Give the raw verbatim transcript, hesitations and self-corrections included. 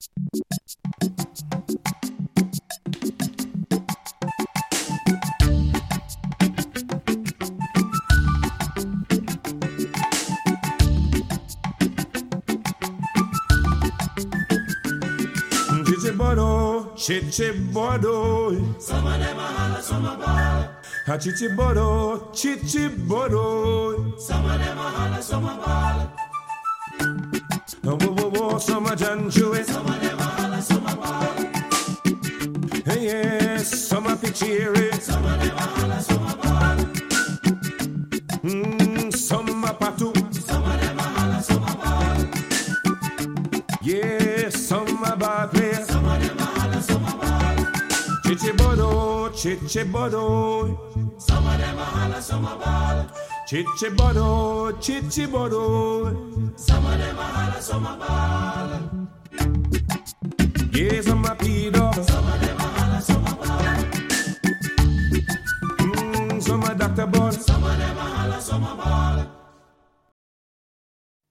Chichibodo, chichibodo. Some of them a holler, some a ball. A chichibodo, chichibodo. Some of them a holler, some a ball. Oh, whoa, whoa, whoa, some a John Chewy. Some of them a holler, some a ball. Hey, yes, some a Pichiri. Some of them a holler, some a ball. Mm, some a Patu. Some of them a holler, some a ball. Yes, some a ball player. Some of them a holler, some a ball. Chichibodo, chichibodo. Some of them a holler, some a ball. Chichibodo, chichibodo. Some of them a holler, some a ball. Yes, some a pedo. Some of them a holler, some a ball. Mm, some a Doctor Bud. Some of them a holler, some a ball.